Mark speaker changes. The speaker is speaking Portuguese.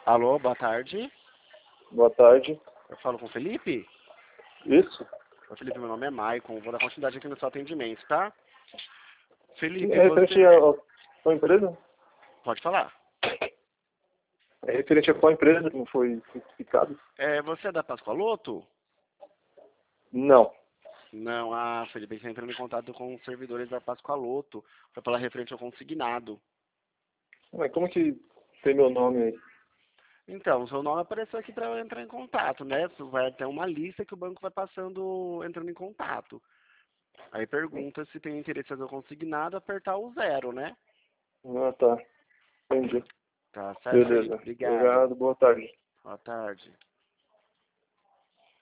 Speaker 1: Alô, boa tarde.
Speaker 2: Boa tarde.
Speaker 1: Eu falo com o Felipe?
Speaker 2: Isso?
Speaker 1: Ô, Felipe, meu nome é Maicon. Vou dar continuidade aqui no seu atendimento, tá? Felipe,
Speaker 2: É referente a qual empresa?
Speaker 1: Pode falar.
Speaker 2: É referente a qual empresa que não foi especificado?
Speaker 1: Você é da Pascoaloto?
Speaker 2: Não.
Speaker 1: Não, Felipe, você entrando em contato com os servidores da Pascoaloto. Foi pela referente ao consignado.
Speaker 2: Mas como que tem meu nome aí?
Speaker 1: Então, o seu nome apareceu aqui para eu entrar em contato, né? Vai ter uma lista que o banco vai passando, entrando em contato. Aí pergunta se tem interesse em fazer o consignado, apertar o 0, né?
Speaker 2: Ah, tá. Entendi.
Speaker 1: Tá certo, Felipe?
Speaker 2: Beleza.
Speaker 1: Obrigado.
Speaker 2: Obrigado. Boa tarde.
Speaker 1: Boa tarde.